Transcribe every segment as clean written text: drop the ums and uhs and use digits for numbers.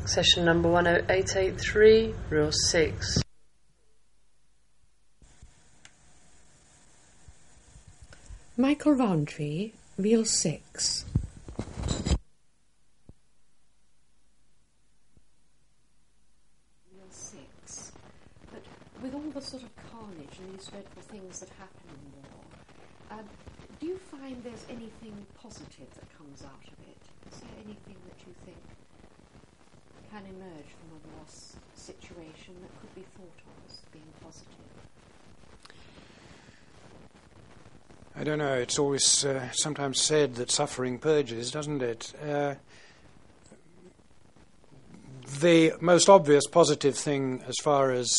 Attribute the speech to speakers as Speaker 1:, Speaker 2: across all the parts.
Speaker 1: Session number 10883, Rule 6.
Speaker 2: Michael Rowntree, Reel 6. Reel 6. But with all the sort of carnage and these dreadful things that happen in war, do you find there's anything positive that comes out of it? Is there anything that you think can emerge from a war situation that could be thought of as being positive?
Speaker 3: I don't know. It's always sometimes said that suffering purges, doesn't it? The most obvious positive thing as far as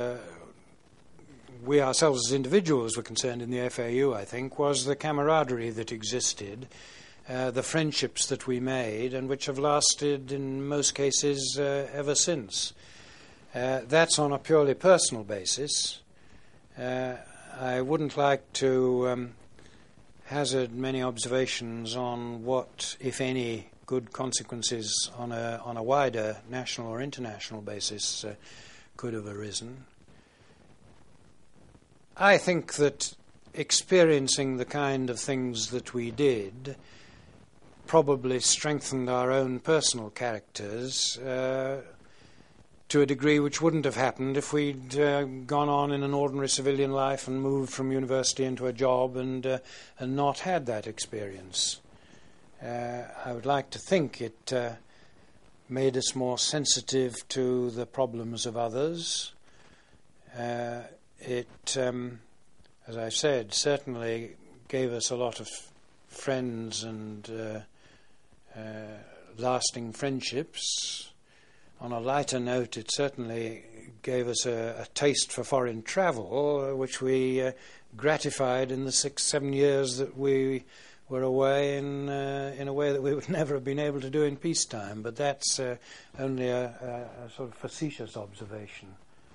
Speaker 3: we ourselves as individuals were concerned in the FAU, I think, was the camaraderie that existed, the friendships that we made, and which have lasted in most cases ever since. That's on a purely personal basis. I wouldn't like to hazard many observations on what, if any, good consequences on a wider national or international basis could have arisen. I think that experiencing the kind of things that we did probably strengthened our own personal characters to a degree which wouldn't have happened if we'd gone on in an ordinary civilian life and moved from university into a job and not had that experience. I would like to think it made us more sensitive to the problems of others. It, as I said, certainly gave us a lot of friends and lasting friendships. On a lighter note, it certainly gave us a taste for foreign travel, which we gratified in the 6-7 years that we were away in a way that we would never have been able to do in peacetime. But that's only a sort of facetious observation.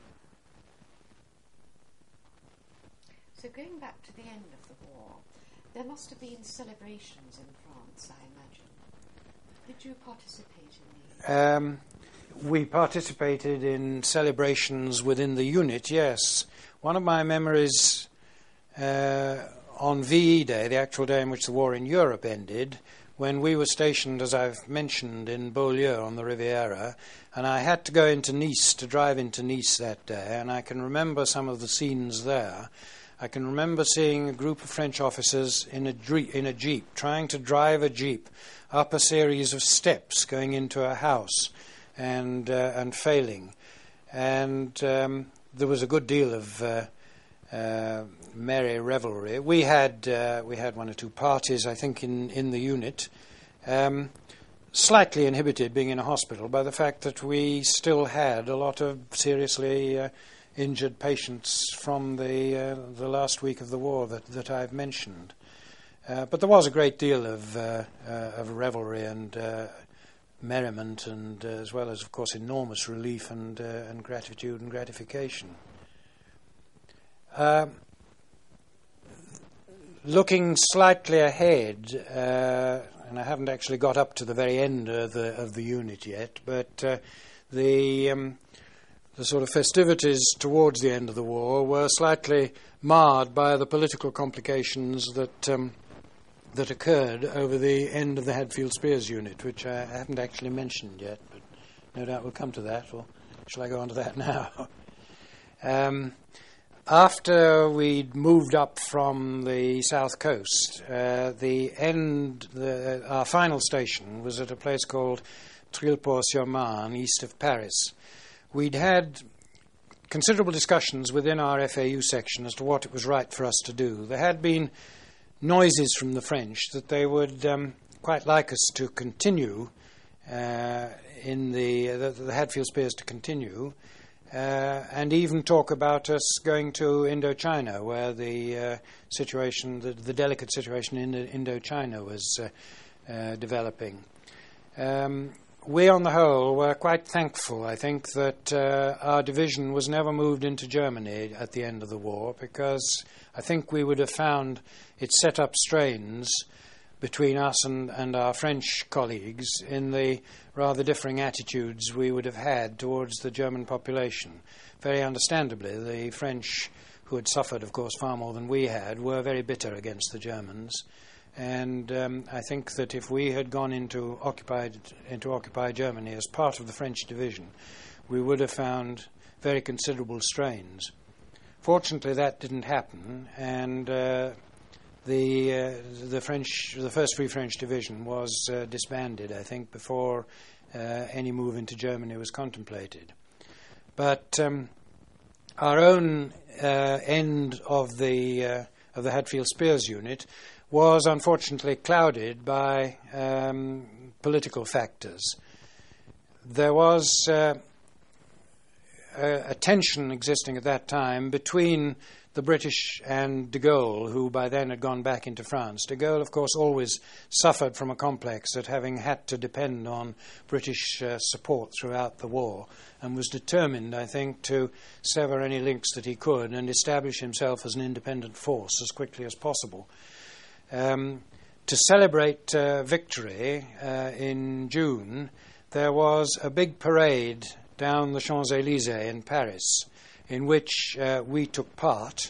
Speaker 2: So going back to the end of the war, there must have been celebrations in France, I imagine. Did you participate in these?
Speaker 3: We participated in celebrations within the unit, yes. One of my memories on VE Day, the actual day in which the war in Europe ended, when we were stationed, as I've mentioned, in Beaulieu on the Riviera, and I had to go into Nice, to drive into Nice that day, and I can remember some of the scenes there. I can remember seeing a group of French officers in a jeep, trying to drive a jeep up a series of steps going into a house, and failing, and there was a good deal of merry revelry. We had one or two parties, I think, in the unit, slightly inhibited, being in a hospital, by the fact that we still had a lot of seriously injured patients from the last week of the war that I've mentioned. But there was a great deal of revelry and merriment, and as well as, of course, enormous relief and gratitude and gratification. Looking slightly ahead, and I haven't actually got up to the very end of the unit yet, but the sort of festivities towards the end of the war were slightly marred by the political complications that occurred over the end of the Hadfield Spears unit, which I haven't actually mentioned yet, but no doubt we'll come to that, or shall I go on to that now? After we'd moved up from the south coast, our final station was at a place called Trilleport-sur-Marne, east of Paris. We'd had considerable discussions within our FAU section as to what it was right for us to do. There had been noises from the French that they would quite like us to continue in the Hadfield Spears to continue, and even talk about us going to Indochina, where the situation, the delicate situation in Indochina was developing. We, on the whole, were quite thankful, I think, that our division was never moved into Germany at the end of the war, because I think we would have found it set up strains between us and our French colleagues in the rather differing attitudes we would have had towards the German population. Very understandably, the French, who had suffered, of course, far more than we had, were very bitter against the Germans. And I think that if we had gone into occupied Germany as part of the French division, we would have found very considerable strains. Fortunately, that didn't happen, and the First Free French Division was disbanded, I think, before any move into Germany was contemplated. But our own end of the Hadfield Spears unit was unfortunately clouded by political factors. There was a tension existing at that time between the British and de Gaulle, who by then had gone back into France. De Gaulle, of course, always suffered from a complex at having had to depend on British support throughout the war, and was determined, I think, to sever any links that he could and establish himself as an independent force as quickly as possible. To celebrate victory in June, there was a big parade down the Champs-Élysées in Paris, in which we took part.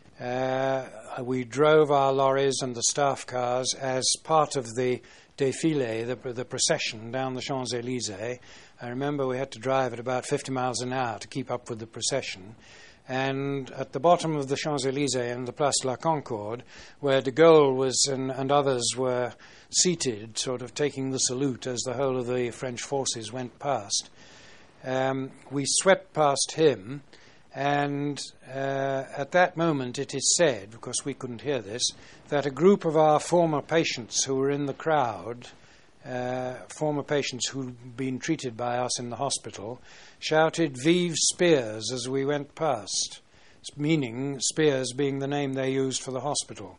Speaker 3: We drove our lorries and the staff cars as part of the défilé, the procession down the Champs-Élysées. I remember we had to drive at about 50 miles an hour to keep up with the procession. And at the bottom of the Champs-Élysées and the Place de la Concorde, where de Gaulle was and others were seated, sort of taking the salute as the whole of the French forces went past, we swept past him, and at that moment it is said, of course we couldn't hear this, that a group of our former patients who were in the crowd, former patients who'd been treated by us in the hospital, shouted "Vive Spears" as we went past, meaning Spears being the name they used for the hospital.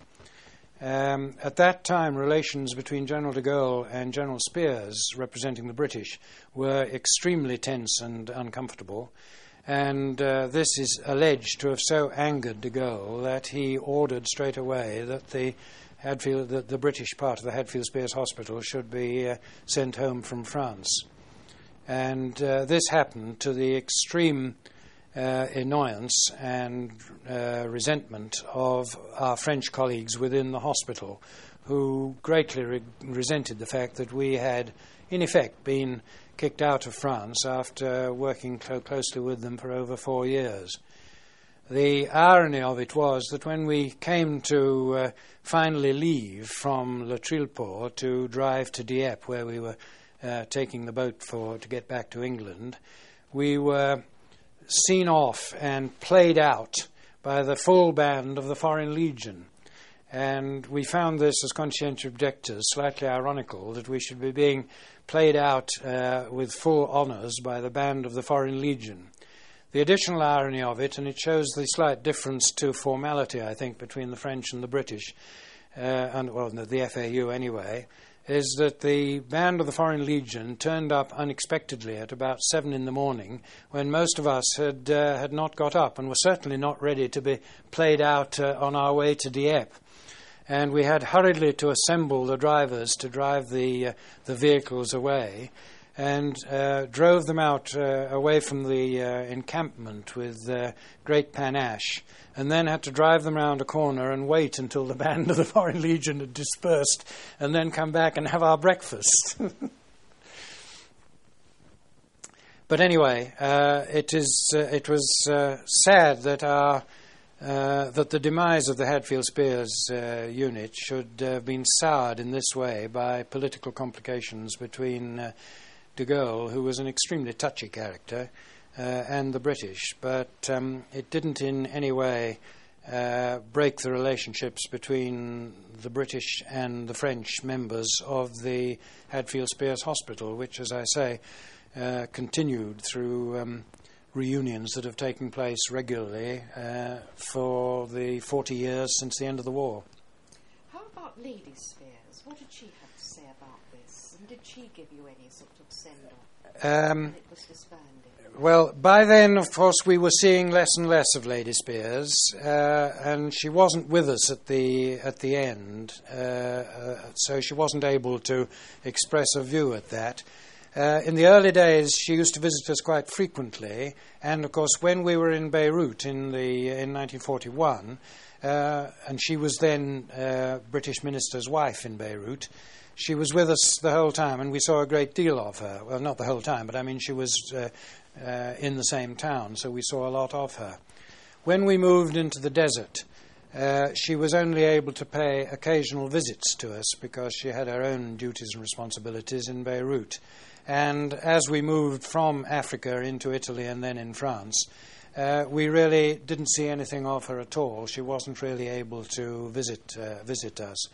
Speaker 3: At that time, relations between General de Gaulle and General Spears, representing the British, were extremely tense and uncomfortable, and this is alleged to have so angered de Gaulle that he ordered straight away that the British part of the Hadfield Spears Hospital should be sent home from France. And this happened to the extreme annoyance and resentment of our French colleagues within the hospital, who greatly resented the fact that we had, in effect, been kicked out of France after working closely with them for over 4 years. The irony of it was that when we came to finally leave from Le Trilleport to drive to Dieppe, where we were taking the boat to get back to England, we were seen off and played out by the full band of the Foreign Legion. And we found this, as conscientious objectors, slightly ironical that we should be being played out with full honours by the band of the Foreign Legion. The additional irony of it, and it shows the slight difference to formality, I think, between the French and the British, the FAU anyway, is that the band of the Foreign Legion turned up unexpectedly at about 7 in the morning, when most of us had not got up and were certainly not ready to be played out on our way to Dieppe. And we had hurriedly to assemble the drivers to drive the vehicles away, and drove them out away from the encampment with great panache, and then had to drive them round a corner and wait until the band of the Foreign Legion had dispersed, and then come back and have our breakfast. But anyway, it was sad that that the demise of the Hadfield Spears unit should have been soured in this way by political complications between de Gaulle, who was an extremely touchy character, and the British. But it didn't in any way break the relationships between the British and the French members of the Hadfield Spears Hospital, which, as I say, continued through reunions that have taken place regularly for the 40 years since the end of the war.
Speaker 2: How about Lady Spears? What did she have to say about this? And did she give you any sort of send-off when it was disbanded?
Speaker 3: Well, by then, of course, we were seeing less and less of Lady Spears, and she wasn't with us at the end, so she wasn't able to express a view at that. In the early days, she used to visit us quite frequently, and of course, when we were in Beirut in 1941, and she was then British Minister's wife in Beirut, she was with us the whole time, and we saw a great deal of her. Well, not the whole time, but I mean, she was in the same town, so we saw a lot of her. When we moved into the desert, she was only able to pay occasional visits to us because she had her own duties and responsibilities in Beirut. And as we moved from Africa into Italy and then in France, we really didn't see anything of her at all. She wasn't really able to visit us.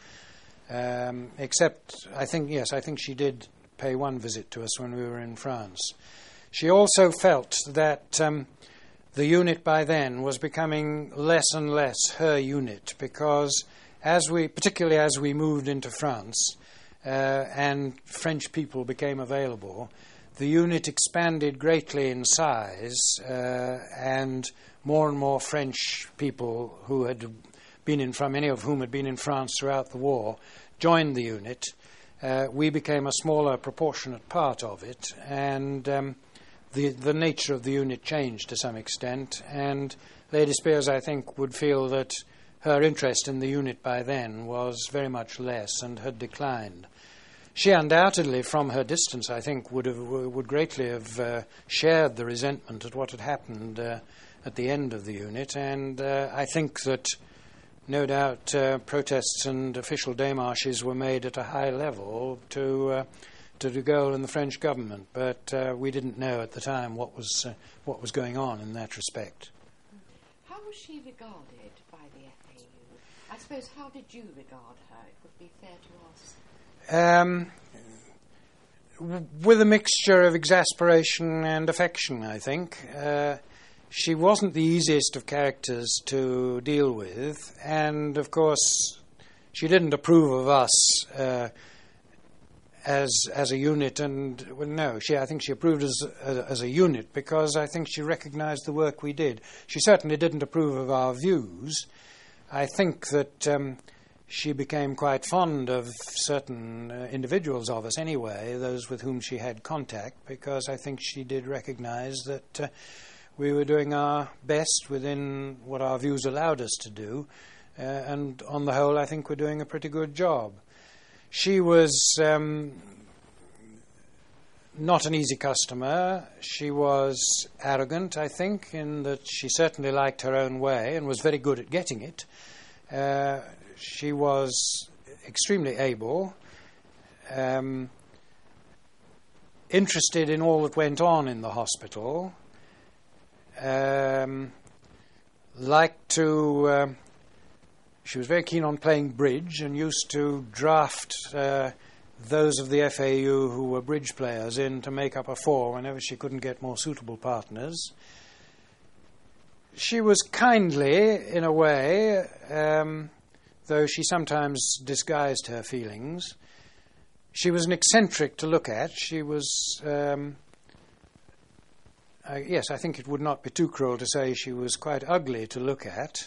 Speaker 3: Except, I think she did pay one visit to us when we were in France. She also felt that the unit by then was becoming less and less her unit because particularly as we moved into France and French people became available, the unit expanded greatly in size and more French people who had been many of whom had been in France throughout the war, joined the unit. We became a smaller proportionate part of it, and the nature of the unit changed to some extent, and Lady Spears, I think, would feel that her interest in the unit by then was very much less and had declined. She undoubtedly, from her distance, I think, would greatly have shared the resentment at what had happened at the end of the unit, and I think that no doubt protests and official démarches were made at a high level to de Gaulle and the French government, but we didn't know at the time what was going on in that respect.
Speaker 2: How was she regarded by the FAU? I suppose, how did you regard her? It would be fair to ask.
Speaker 3: With a mixture of exasperation and affection, I think. She wasn't the easiest of characters to deal with, and of course she didn't approve of us as a unit, and I think she approved us as a unit because I think she recognised the work we did. She certainly didn't approve of our views. I think that she became quite fond of certain individuals of us anyway, those with whom she had contact, because I think she did recognise that we were doing our best within what our views allowed us to do, and on the whole I think we're doing a pretty good job. She was not an easy customer. She was arrogant, I think, in that she certainly liked her own way and was very good at getting it. She was extremely able, interested in all that went on in the hospital, she was very keen on playing bridge and used to draft those of the FAU who were bridge players in to make up a four whenever she couldn't get more suitable partners. She was kindly in a way, though she sometimes disguised her feelings. She was an eccentric to look at. She was, I think it would not be too cruel to say she was quite ugly to look at,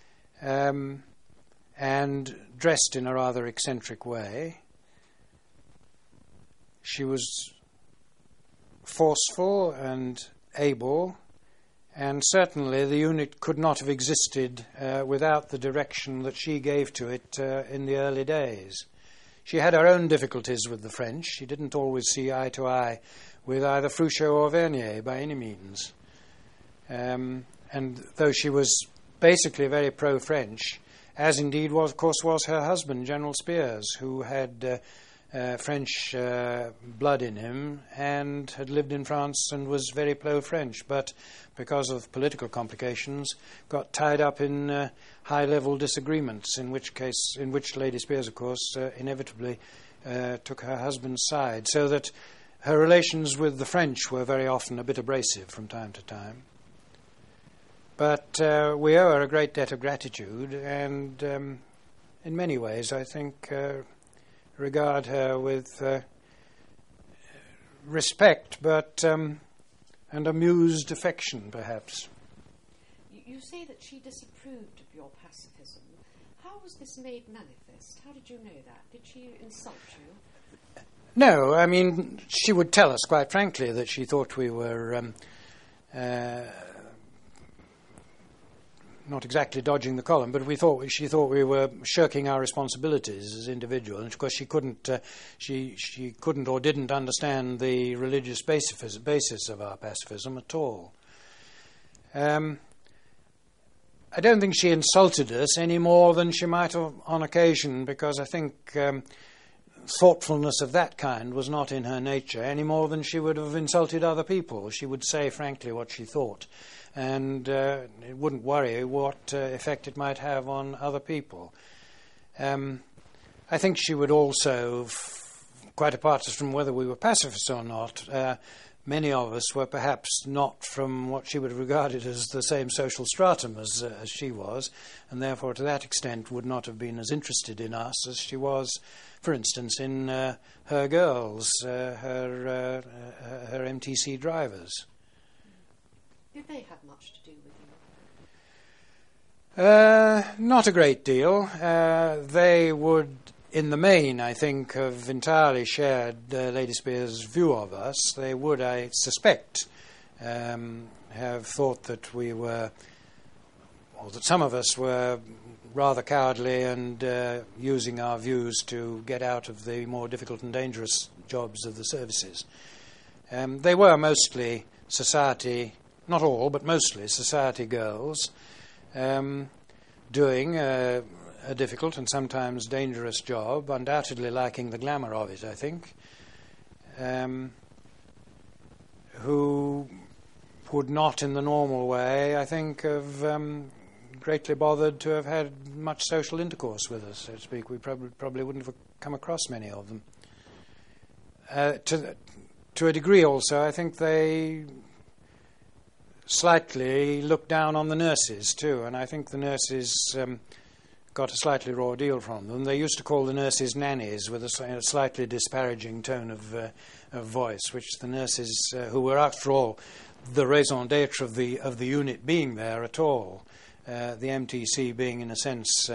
Speaker 3: and dressed in a rather eccentric way. She was forceful and able, and certainly the unit could not have existed without the direction that she gave to it in the early days. She had her own difficulties with the French. She didn't always see eye to eye with either Frouchot or Vernier by any means. And though she was basically very pro-French, as indeed was her husband, General Spears, who had French blood in him and had lived in France and was very pro-French, but because of political complications got tied up in high-level disagreements, in which Lady Spears, of course, inevitably took her husband's side, so that her relations with the French were very often a bit abrasive from time to time. But we owe her a great debt of gratitude, and in many ways I think regard her with respect, but and amused affection, perhaps.
Speaker 2: You say that she disapproved of your pacifism. How was this made manifest? How did you know that? Did she insult you?
Speaker 3: No, I mean, she would tell us quite frankly that she thought we were not exactly dodging the column, but she thought we were shirking our responsibilities as individuals. And of course, she couldn't or didn't understand the religious basis of our pacifism at all. I don't think she insulted us any more than she might have on occasion, because I think thoughtfulness of that kind was not in her nature any more than she would have insulted other people. She would say frankly what she thought, and it wouldn't worry what effect it might have on other people. I think she would also, quite apart from whether we were pacifists or not, many of us were perhaps not from what she would have regarded as the same social stratum as she was, and therefore to that extent would not have been as interested in us as she was, for instance, in her girls, her MTC drivers.
Speaker 2: Did they have much to do with you?
Speaker 3: Not a great deal. They would, in the main, I think, have entirely shared Lady Spear's view of us. They would, I suspect, have thought that we were, or that some of us were rather cowardly and using our views to get out of the more difficult and dangerous jobs of the services. They were mostly society, not all, but mostly society girls, doing a difficult and sometimes dangerous job, undoubtedly liking the glamour of it, I think, who would not in the normal way, I think, have greatly bothered to have had much social intercourse with us, so to speak. We probably wouldn't have come across many of them. To a degree also, I think they slightly looked down on the nurses too, and I think the nurses got a slightly raw deal from them. They used to call the nurses nannies with a slightly disparaging tone of voice, which the nurses, who were after all the raison d'etre of the unit being there at all, the MTC being in a sense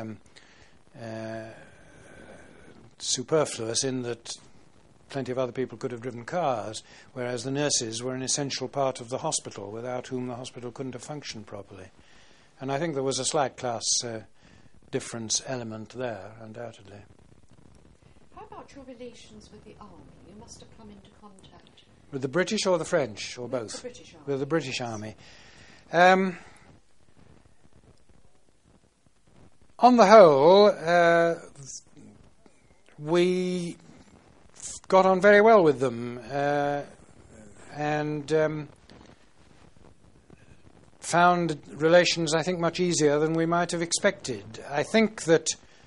Speaker 3: superfluous in that plenty of other people could have driven cars, whereas the nurses were an essential part of the hospital, without whom the hospital couldn't have functioned properly. And I think there was a slight class difference element there, undoubtedly.
Speaker 2: How about your relations with the army? You must have come into contact.
Speaker 3: With the British or the French, or both?
Speaker 2: The British Army.
Speaker 3: With the British Army. On the whole, we got on very well with them, and found relations, I think, much easier than we might have expected. I think that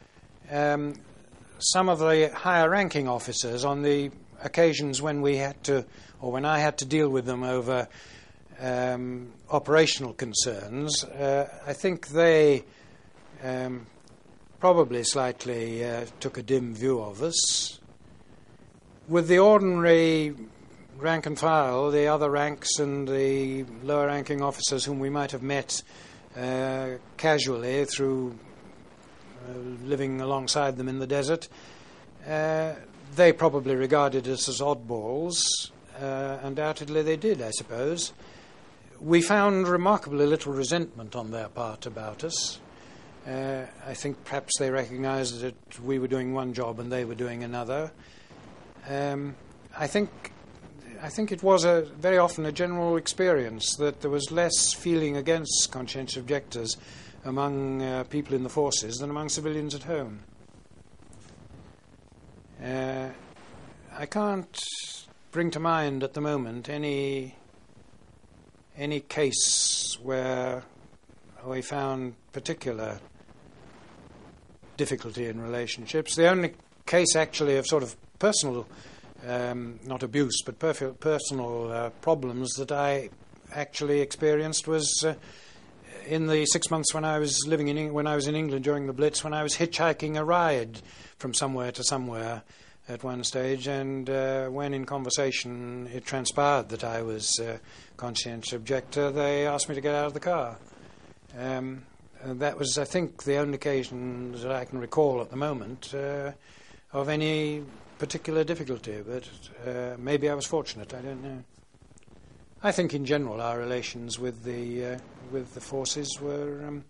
Speaker 3: some of the higher-ranking officers, on the occasions when we had to, or when I had to deal with them over operational concerns, I think they probably slightly took a dim view of us. With the ordinary rank and file, the other ranks and the lower-ranking officers whom we might have met casually through living alongside them in the desert, they probably regarded us as oddballs. Undoubtedly they did, I suppose. We found remarkably little resentment on their part about us. I think perhaps they recognised that we were doing one job and they were doing another. I think it was very often a general experience that there was less feeling against conscientious objectors among people in the forces than among civilians at home. I can't bring to mind at the moment any case where we found particular difficulty in relationships. The only case actually of sort of personal, not abuse, but personal problems that I actually experienced was in the 6 months when I was living when I was in England during the Blitz, when I was hitchhiking a ride from somewhere to somewhere at one stage, and when in conversation it transpired that I was a conscientious objector, they asked me to get out of the car. And that was, I think, the only occasion that I can recall at the moment of any particular difficulty, but maybe I was fortunate, I don't know. I think in general our relations with the forces were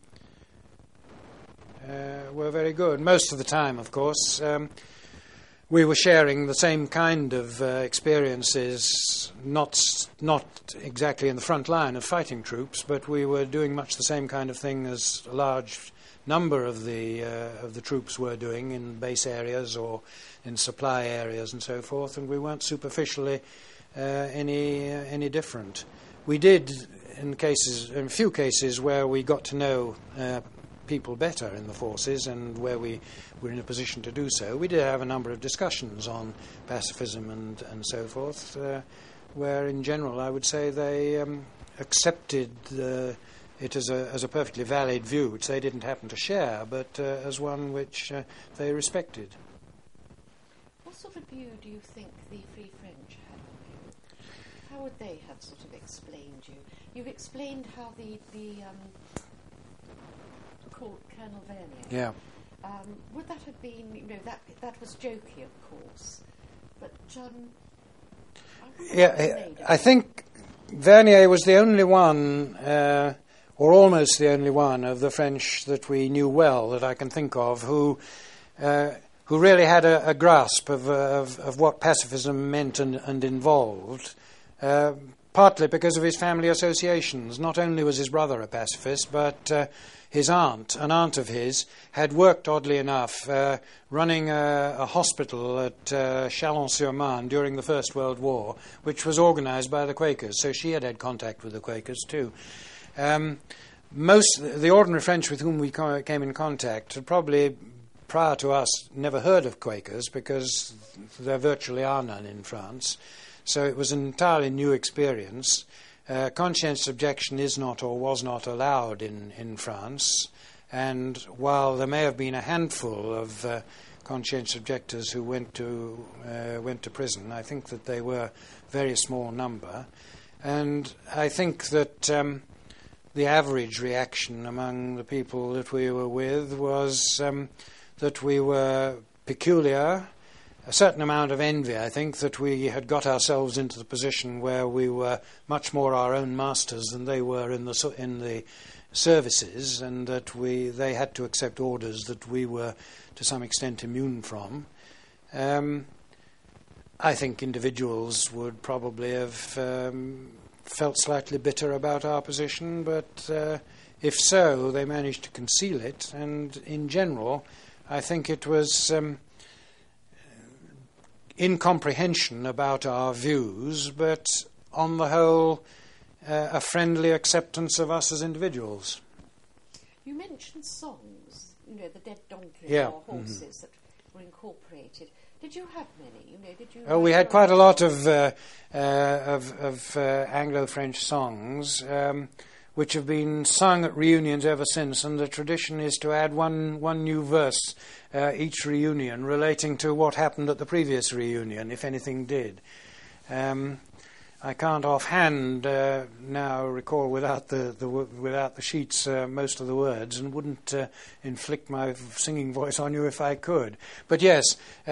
Speaker 3: very good. Most of the time, of course, we were sharing the same kind of experiences, not exactly in the front line of fighting troops, but we were doing much the same kind of thing as a large number of the troops were doing in base areas or in supply areas and so forth, and we weren't superficially any different. We did, in a few cases where we got to know people better in the forces and where we were in a position to do so, we did have a number of discussions on pacifism and so forth, where in general I would say they accepted it as a perfectly valid view, which they didn't happen to share, but as one which they respected.
Speaker 2: What sort of view do you think the Free French had of you? How would they have sort of explained you? You've explained how the called Colonel Vernier.
Speaker 3: Yeah.
Speaker 2: Would that have been, that was jokey, of course, but
Speaker 3: I think Vernier was the only one, or almost the only one of the French that we knew well, that I can think of, who really had a grasp of what pacifism meant and involved, partly because of his family associations. Not only was his brother a pacifist, but his aunt, an aunt of his, had worked, oddly enough, running a hospital at Chalon-sur-Marne during the First World War, which was organised by the Quakers, so she had contact with the Quakers too. The ordinary French with whom we came in contact had probably, prior to us, never heard of Quakers, because there virtually are none in France. So it was an entirely new experience. Conscientious objection is not or was not allowed in France, and while there may have been a handful of conscientious objectors who went to prison, I think that they were a very small number, and I think that the average reaction among the people that we were with was that we were peculiar. A certain amount of envy, I think, that we had got ourselves into the position where we were much more our own masters than they were in the services, and that they had to accept orders that we were to some extent immune from. I think individuals would probably have felt slightly bitter about our position, but if so, they managed to conceal it, and in general, I think it was incomprehension about our views, but on the whole, a friendly acceptance of us as individuals.
Speaker 2: You mentioned songs, the dead donkeys or horses that were incorporated. Did you have many? Did you?
Speaker 3: Oh, we had quite a lot of Anglo-French songs, which have been sung at reunions ever since, and the tradition is to add one new verse each reunion relating to what happened at the previous reunion, if anything did. I can't offhand now recall without the sheets most of the words, and wouldn't inflict my singing voice on you if I could. But yes,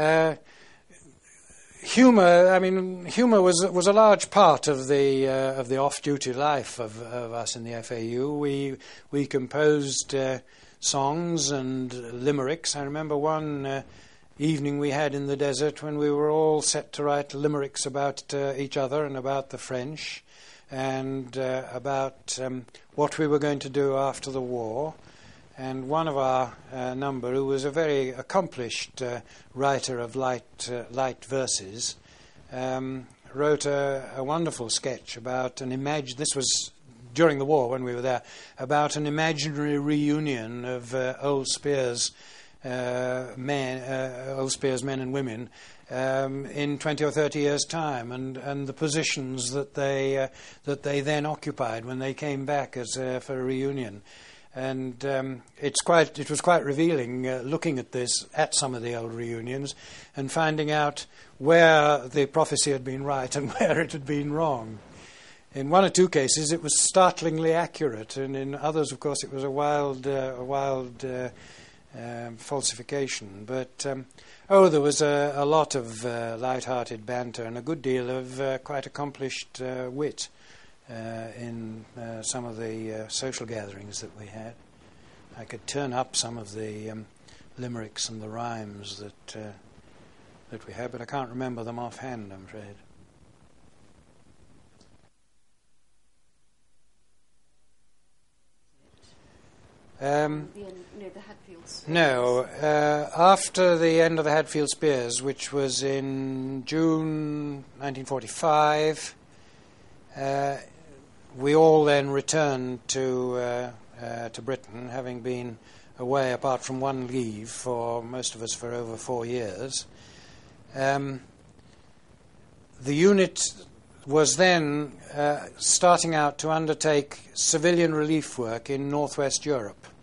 Speaker 3: humour was a large part of the off-duty life of us in the FAU. We composed songs and limericks. I remember one evening we had in the desert when we were all set to write limericks about each other and about the French, and about what we were going to do after the war. And one of our number, who was a very accomplished writer of light verses, wrote a wonderful sketch about this was during the war when we were there, about an imaginary reunion of old Spears Old Spears men and women in 20 or 30 years' time, and the positions that they then occupied when they came back for a reunion. And it was quite revealing looking at some of the old reunions and finding out where the prophecy had been right and where it had been wrong. In one or two cases, it was startlingly accurate, and in others, of course, it was a wild falsification. But there was a lot of light-hearted banter and a good deal of quite accomplished wit in some of the social gatherings that we had. I could turn up some of the limericks and the rhymes that we had, but I can't remember them offhand, I'm afraid.
Speaker 2: The Hadfield Spears.
Speaker 3: No, after the end of the Hadfield Spears, which was in June 1945, we all then returned to Britain, having been away, apart from one leave, for most of us for over 4 years. The unit was then starting out to undertake civilian relief work in northwest Europe.